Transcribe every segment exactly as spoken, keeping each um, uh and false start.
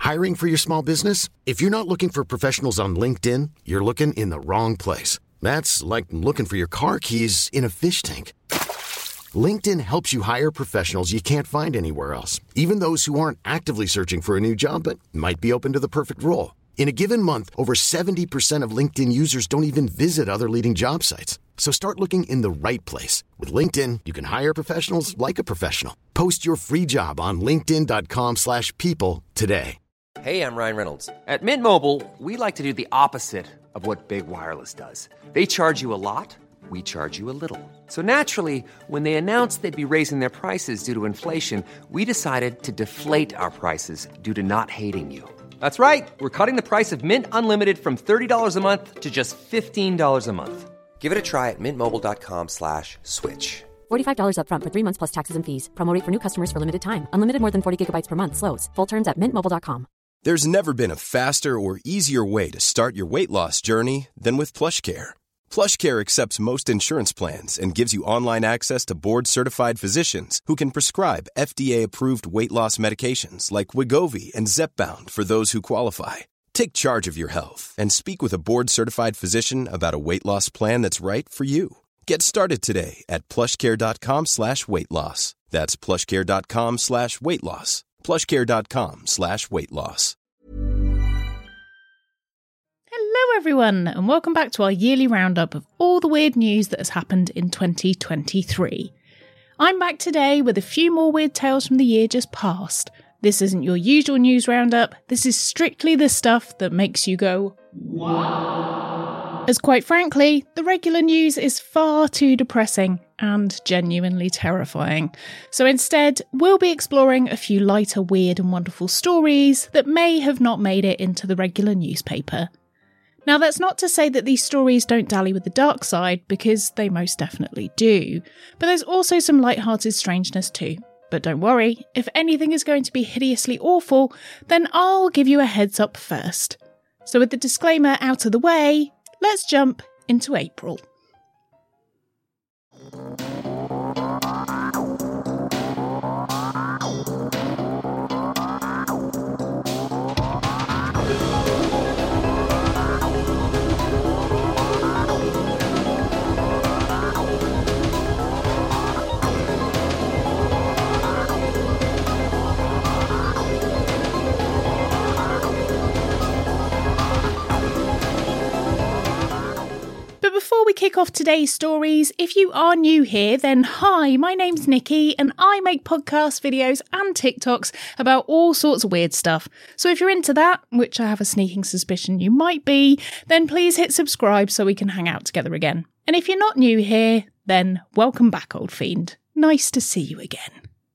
Hiring for your small business? If you're not looking for professionals on LinkedIn, you're looking in the wrong place. That's like looking for your car keys in a fish tank. LinkedIn helps you hire professionals you can't find anywhere else, even those who aren't actively searching for a new job but might be open to the perfect role. In a given month, over seventy percent of LinkedIn users don't even visit other leading job sites. So start looking in the right place. With LinkedIn, you can hire professionals like a professional. Post your free job on linkedin.com slash people today. Hey, I'm Ryan Reynolds. At Mint Mobile, we like to do the opposite of what Big Wireless does. They charge you a lot, we charge you a little. So naturally, when they announced they'd be raising their prices due to inflation, we decided to deflate our prices due to not hating you. That's right. We're cutting the price of Mint Unlimited from thirty dollars a month to just fifteen dollars a month. Give it a try at mintmobile.com slash switch. forty-five dollars up front for three months plus taxes and fees. Promo rate for new customers for limited time. Unlimited more than forty gigabytes per month. Slows full terms at mint mobile dot com. There's never been a faster or easier way to start your weight loss journey than with PlushCare. PlushCare accepts most insurance plans and gives you online access to board-certified physicians who can prescribe F D A-approved weight loss medications like Wegovy and Zepbound for those who qualify. Take charge of your health and speak with a board-certified physician about a weight loss plan that's right for you. Get started today at plushcare.com slash weight loss. That's plushcare.com slash weight loss. plushcare.com slash weight loss. Hello everyone, and welcome back to our yearly roundup of all the weird news that has happened in twenty twenty-three. I'm back today with a few more weird tales from the year just past. This isn't your usual news roundup, this is strictly the stuff that makes you go, wow. As quite frankly, the regular news is far too depressing and genuinely terrifying. So instead, we'll be exploring a few lighter, weird and wonderful stories that may have not made it into the regular newspaper. Now, that's not to say that these stories don't dally with the dark side, because they most definitely do. But there's also some light-hearted strangeness too. But don't worry, if anything is going to be hideously awful, then I'll give you a heads up first. So with the disclaimer out of the way, let's jump into April. Before we kick off today's stories, if you are new here, then hi, my name's Nikki and I make podcasts, videos and TikToks about all sorts of weird stuff. So if you're into that, which I have a sneaking suspicion you might be, then please hit subscribe so we can hang out together again. And if you're not new here, then welcome back, old fiend. Nice to see you again.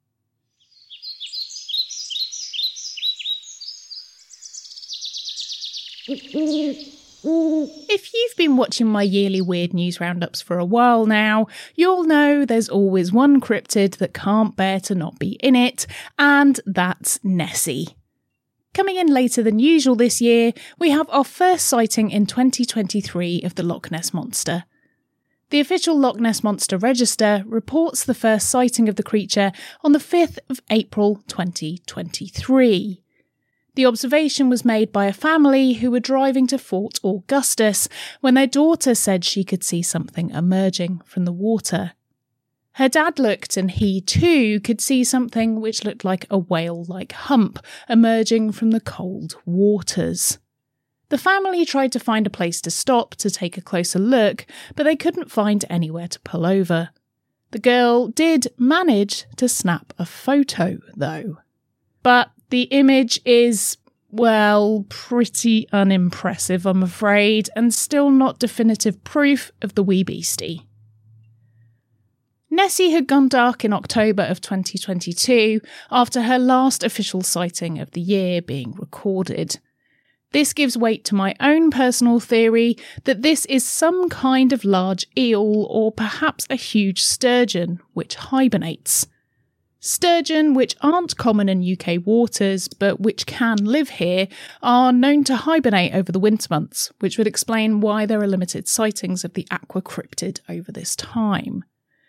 If you've been watching my yearly weird news roundups for a while now, you'll know there's always one cryptid that can't bear to not be in it, and that's Nessie. Coming in later than usual this year, we have our first sighting in twenty twenty-three of the Loch Ness Monster. The official Loch Ness Monster Register reports the first sighting of the creature on the fifth of April twenty twenty-three. The observation was made by a family who were driving to Fort Augustus when their daughter said she could see something emerging from the water. Her dad looked and he too could see something which looked like a whale-like hump emerging from the cold waters. The family tried to find a place to stop to take a closer look, but they couldn't find anywhere to pull over. The girl did manage to snap a photo, though. But the image is, well, pretty unimpressive, I'm afraid, and still not definitive proof of the wee beastie. Nessie had gone dark in October of twenty twenty-two after her last official sighting of the year being recorded. This gives weight to my own personal theory that this is some kind of large eel or perhaps a huge sturgeon which hibernates. Sturgeon, which aren't common in U K waters but which can live here, are known to hibernate over the winter months, which would explain why there are limited sightings of the aqua cryptid over this time.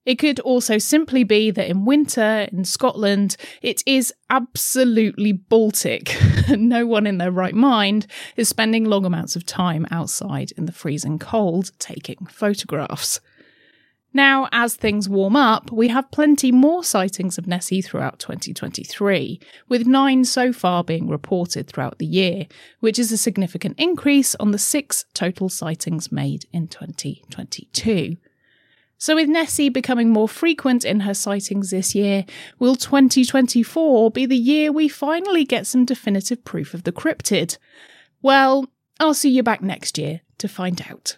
It could also simply be that in winter in Scotland, it is absolutely Baltic. No one in their right mind is spending long amounts of time outside in the freezing cold taking photographs. Now, as things warm up, we have plenty more sightings of Nessie throughout twenty twenty-three, with nine so far being reported throughout the year, which is a significant increase on the six total sightings made in twenty twenty-two. So with Nessie becoming more frequent in her sightings this year, will twenty twenty-four be the year we finally get some definitive proof of the cryptid? Well, I'll see you back next year to find out.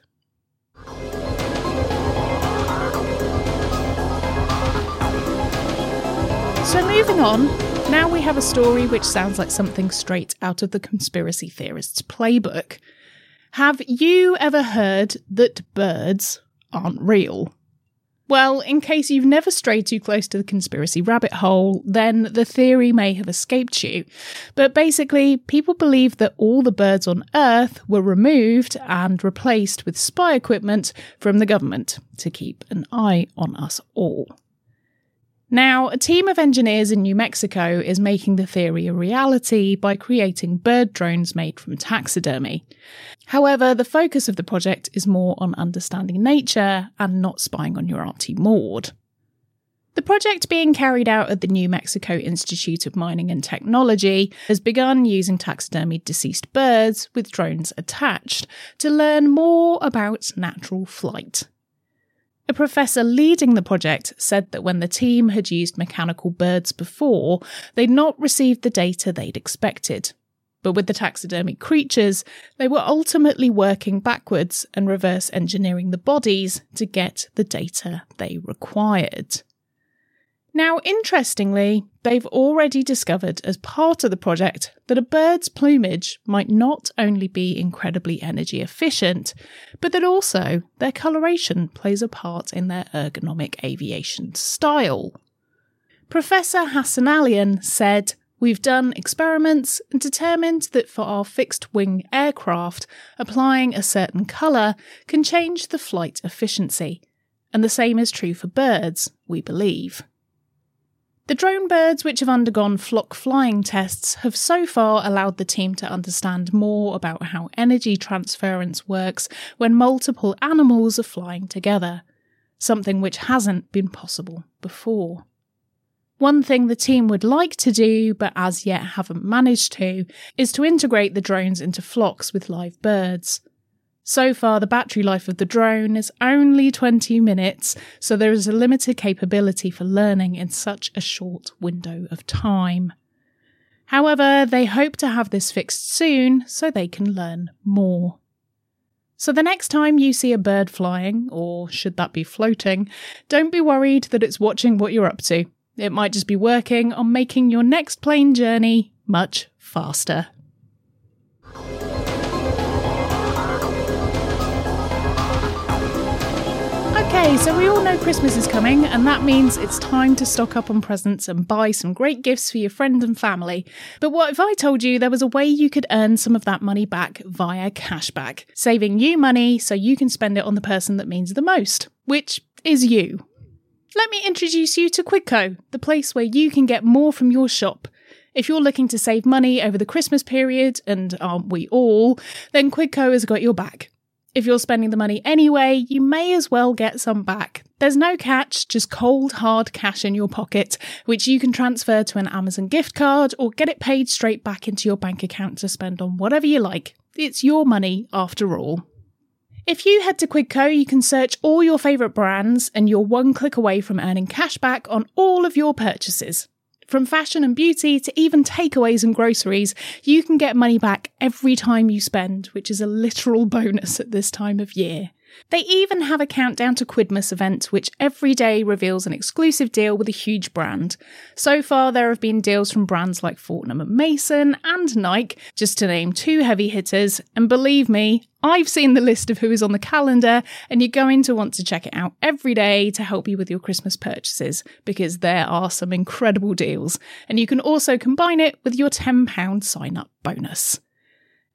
So moving on, now we have a story which sounds like something straight out of the conspiracy theorist's playbook. Have you ever heard that birds aren't real? Well, in case you've never strayed too close to the conspiracy rabbit hole, then the theory may have escaped you. But basically, people believe that all the birds on Earth were removed and replaced with spy equipment from the government to keep an eye on us all. Now, a team of engineers in New Mexico is making the theory a reality by creating bird drones made from taxidermy. However, the focus of the project is more on understanding nature and not spying on your Auntie Maud. The project being carried out at the New Mexico Institute of Mining and Technology has begun using taxidermied deceased birds with drones attached to learn more about natural flight. A professor leading the project said that when the team had used mechanical birds before, they'd not received the data they'd expected. But with the taxidermied creatures, they were ultimately working backwards and reverse engineering the bodies to get the data they required. Now, interestingly, they've already discovered as part of the project that a bird's plumage might not only be incredibly energy efficient, but that also their coloration plays a part in their ergonomic aviation style. Professor Hassanalian said, "We've done experiments and determined that for our fixed-wing aircraft, applying a certain colour can change the flight efficiency. And the same is true for birds, we believe." The drone birds which have undergone flock flying tests have so far allowed the team to understand more about how energy transference works when multiple animals are flying together, something which hasn't been possible before. One thing the team would like to do, but as yet haven't managed to, is to integrate the drones into flocks with live birds. So far, the battery life of the drone is only twenty minutes, so there is a limited capability for learning in such a short window of time. However, they hope to have this fixed soon so they can learn more. So the next time you see a bird flying, or should that be floating, don't be worried that it's watching what you're up to. It might just be working on making your next plane journey much faster. Okay, so we all know Christmas is coming, and that means it's time to stock up on presents and buy some great gifts for your friends and family. But what if I told you there was a way you could earn some of that money back via cashback, saving you money so you can spend it on the person that means the most, which is you. Let me introduce you to Quidco, the place where you can get more from your shop. If you're looking to save money over the Christmas period, and aren't we all, then Quidco has got your back. If you're spending the money anyway, you may as well get some back. There's no catch, just cold, hard cash in your pocket, which you can transfer to an Amazon gift card or get it paid straight back into your bank account to spend on whatever you like. It's your money after all. If you head to Quidco, you can search all your favourite brands and you're one click away from earning cash back on all of your purchases. From fashion and beauty to even takeaways and groceries, you can get money back every time you spend, which is a literal bonus at this time of year. They even have a countdown to Quidmas event, which every day reveals an exclusive deal with a huge brand. So far, there have been deals from brands like Fortnum and Mason and Nike, just to name two heavy hitters. And believe me, I've seen the list of who is on the calendar, and you're going to want to check it out every day to help you with your Christmas purchases, because there are some incredible deals. And you can also combine it with your ten pounds sign-up bonus.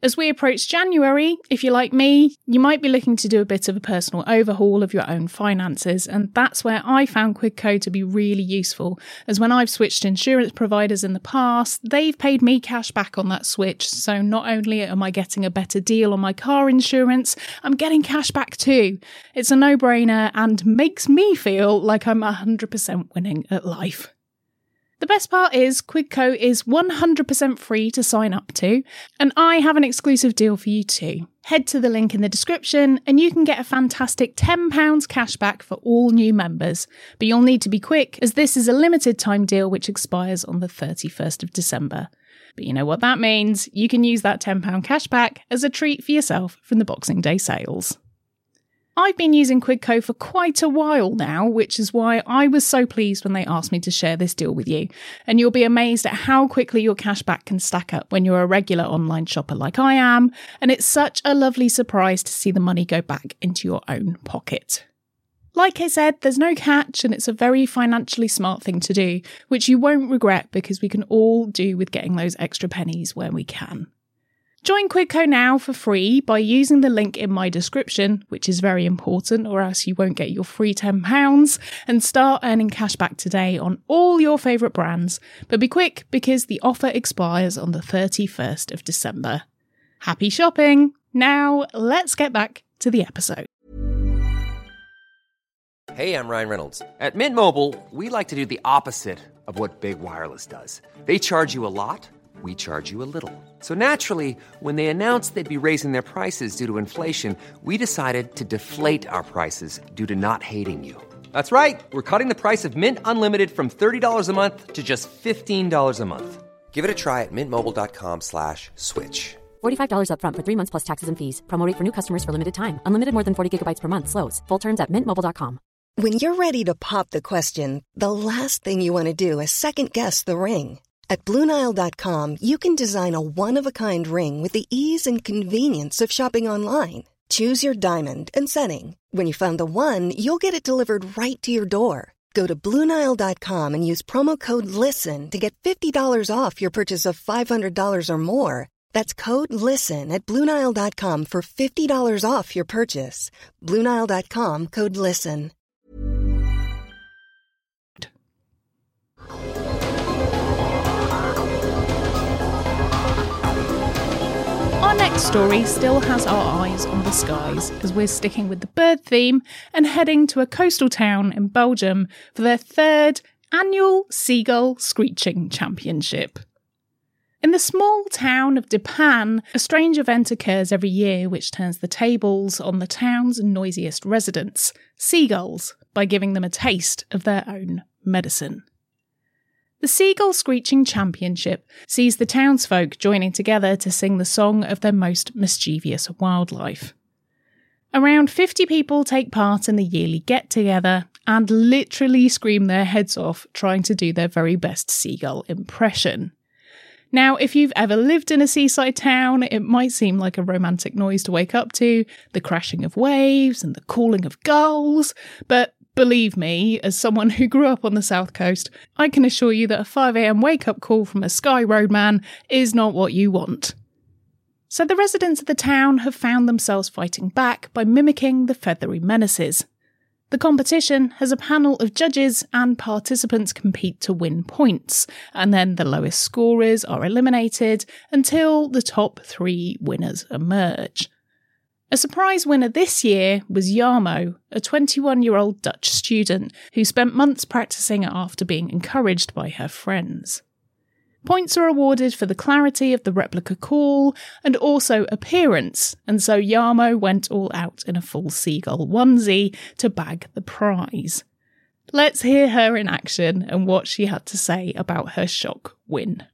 As we approach January, if you're like me, you might be looking to do a bit of a personal overhaul of your own finances, and that's where I found Quidco to be really useful, as when I've switched insurance providers in the past, they've paid me cash back on that switch, so not only am I getting a better deal on my car insurance, I'm getting cash back too. It's a no-brainer and makes me feel like I'm one hundred percent winning at life. The best part is Quidco is one hundred percent free to sign up to, and I have an exclusive deal for you too. Head to the link in the description and you can get a fantastic ten pounds cash back for all new members. But you'll need to be quick, as this is a limited time deal which expires on the thirty-first of December. But you know what that means, you can use that ten pounds cash back as a treat for yourself from the Boxing Day sales. I've been using Quidco for quite a while now, which is why I was so pleased when they asked me to share this deal with you. And you'll be amazed at how quickly your cashback can stack up when you're a regular online shopper like I am, and it's such a lovely surprise to see the money go back into your own pocket. Like I said, there's no catch, and it's a very financially smart thing to do, which you won't regret because we can all do with getting those extra pennies where we can. Join Quidco now for free by using the link in my description, which is very important or else you won't get your free ten pounds, and start earning cash back today on all your favourite brands. But be quick because the offer expires on the thirty-first of December. Happy shopping! Now let's get back to the episode. Hey, I'm Ryan Reynolds. At Mint Mobile, we like to do the opposite of what Big Wireless does. They charge you a lot. We charge you a little. So naturally, when they announced they'd be raising their prices due to inflation, we decided to deflate our prices due to not hating you. That's right. We're cutting the price of Mint Unlimited from thirty dollars a month to just fifteen dollars a month. Give it a try at mintmobile.com slash switch. forty-five dollars up front for three months plus taxes and fees. Promo rate for new customers for limited time. Unlimited more than forty gigabytes per month slows. Full terms at mint mobile dot com. When you're ready to pop the question, the last thing you want to do is second-guess the ring. At Blue Nile dot com, you can design a one-of-a-kind ring with the ease and convenience of shopping online. Choose your diamond and setting. When you find the one, you'll get it delivered right to your door. Go to Blue Nile dot com and use promo code LISTEN to get fifty dollars off your purchase of five hundred dollars or more. That's code LISTEN at Blue Nile dot com for fifty dollars off your purchase. Blue Nile dot com, code LISTEN. Our next story still has our eyes on the skies, as we're sticking with the bird theme and heading to a coastal town in Belgium for their third annual Seagull Screeching Championship. In the small town of De Panne, a strange event occurs every year which turns the tables on the town's noisiest residents, seagulls, by giving them a taste of their own medicine. The Seagull Screeching Championship sees the townsfolk joining together to sing the song of their most mischievous wildlife. Around fifty people take part in the yearly get-together and literally scream their heads off trying to do their very best seagull impression. Now, if you've ever lived in a seaside town, it might seem like a romantic noise to wake up to, the crashing of waves and the calling of gulls, but believe me, as someone who grew up on the south coast, I can assure you that a five a.m. wake-up call from a Sky Roadman is not what you want. So the residents of the town have found themselves fighting back by mimicking the feathery menaces. The competition has a panel of judges and participants compete to win points, and then the lowest scorers are eliminated until the top three winners emerge. A surprise winner this year was Jarmo, a twenty-one-year-old Dutch student who spent months practicing after being encouraged by her friends. Points are awarded for the clarity of the replica call and also appearance, and so Jarmo went all out in a full seagull onesie to bag the prize. Let's hear her in action and what she had to say about her shock win.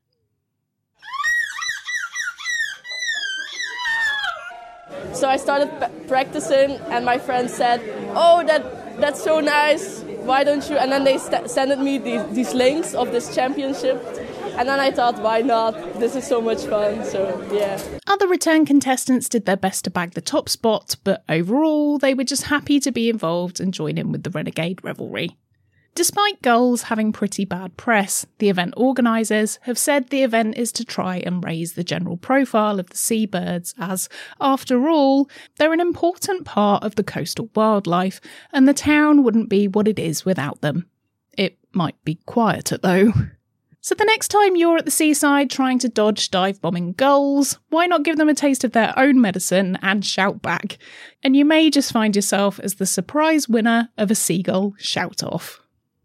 So I started p- practicing and my friend said, oh, that that's so nice, why don't you? And then they st- sent me these, these links of this championship. And then I thought, why not? This is so much fun, so yeah. Other return contestants did their best to bag the top spot, but overall they were just happy to be involved and join in with the renegade revelry. Despite gulls having pretty bad press, the event organisers have said the event is to try and raise the general profile of the seabirds as, after all, they're an important part of the coastal wildlife and the town wouldn't be what it is without them. It might be quieter though. So the next time you're at the seaside trying to dodge dive-bombing gulls, why not give them a taste of their own medicine and shout back? And you may just find yourself as the surprise winner of a seagull shout-off.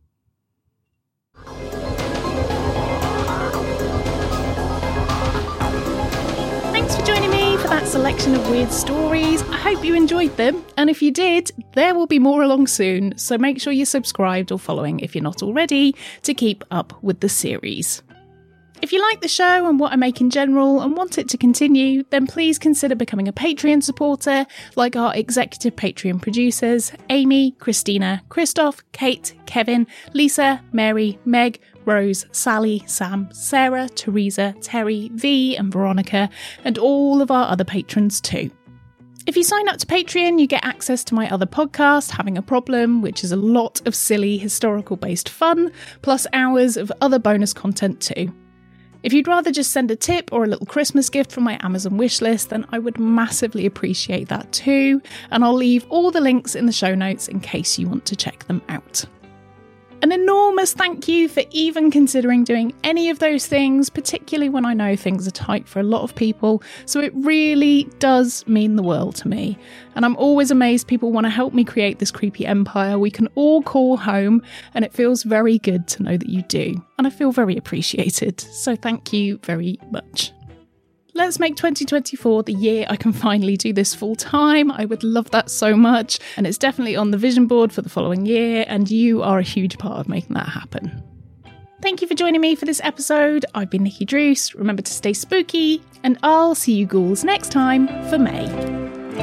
Thanks for joining me for that selection of weird stories. I hope you enjoyed them, and if you did, there will be more along soon, so make sure you're subscribed or following if you're not already to keep up with the series. If you like the show and what I make in general and want it to continue, then please consider becoming a Patreon supporter like our executive Patreon producers Amy, Christina, Christoph, Kate, Kevin, Lisa, Mary, Meg, Rose, Sally, Sam, Sarah, Teresa, Terry, V and Veronica, and all of our other patrons too. If you sign up to Patreon, you get access to my other podcast, Having a Problem, which is a lot of silly historical-based fun, plus hours of other bonus content too. If you'd rather just send a tip or a little Christmas gift from my Amazon wishlist, then I would massively appreciate that too, and I'll leave all the links in the show notes in case you want to check them out. An enormous thank you for even considering doing any of those things, particularly when I know things are tight for a lot of people, so it really does mean the world to me. And I'm always amazed people want to help me create this creepy empire we can all call home, and it feels very good to know that you do. And I feel very appreciated, so thank you very much. Let's make twenty twenty-four the year I can finally do this full time. I would love that so much, and it's definitely on the vision board for the following year, and you are a huge part of making that happen. Thank you for joining me for this episode. I've been Nikki Druce. Remember to stay spooky, and I'll see you ghouls next time for May.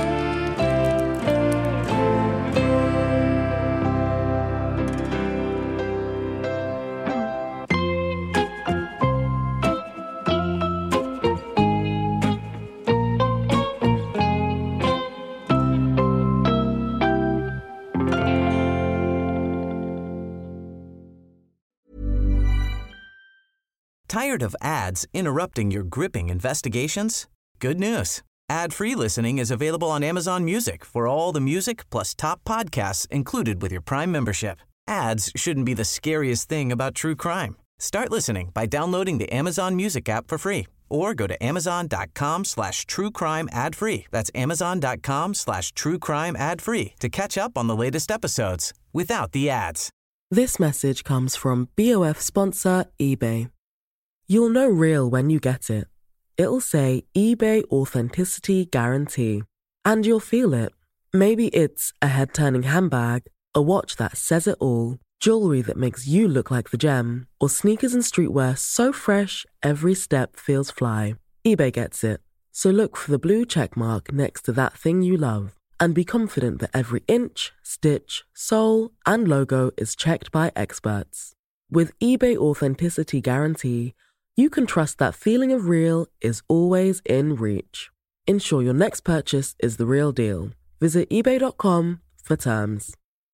Tired of ads interrupting your gripping investigations? Good news. Ad-free listening is available on Amazon Music for all the music plus top podcasts included with your Prime membership. Ads shouldn't be the scariest thing about true crime. Start listening by downloading the Amazon Music app for free or go to amazon.com slash true crime ad free. That's amazon.com slash true crime ad free to catch up on the latest episodes without the ads. This message comes from B O F sponsor eBay. You'll know real when you get it. It'll say eBay Authenticity Guarantee. And you'll feel it. Maybe it's a head-turning handbag, a watch that says it all, jewelry that makes you look like the gem, or sneakers and streetwear so fresh every step feels fly. eBay gets it. So look for the blue check mark next to that thing you love and be confident that every inch, stitch, sole, and logo is checked by experts. With eBay Authenticity Guarantee, you can trust that feeling of real is always in reach. Ensure your next purchase is the real deal. Visit ebay dot com for terms.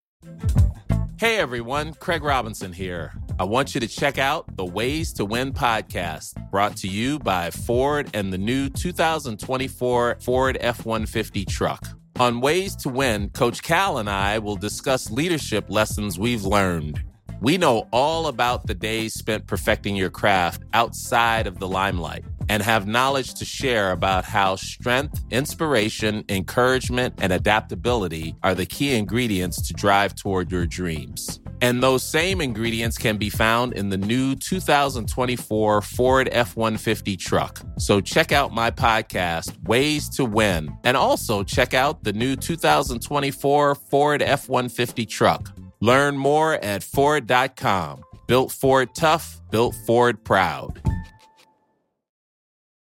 Hey everyone, Craig Robinson here. I want you to check out the Ways to Win podcast, brought to you by Ford and the new two thousand twenty-four Ford F one fifty truck. On Ways to Win, Coach Cal and I will discuss leadership lessons we've learned. We know all about the days spent perfecting your craft outside of the limelight and have knowledge to share about how strength, inspiration, encouragement, and adaptability are the key ingredients to drive toward your dreams. And those same ingredients can be found in the new two thousand twenty-four Ford F one fifty truck. So check out my podcast, Ways to Win, and also check out the new two thousand twenty-four Ford F one fifty truck. Learn more at Ford dot com. Built Ford tough, built Ford proud.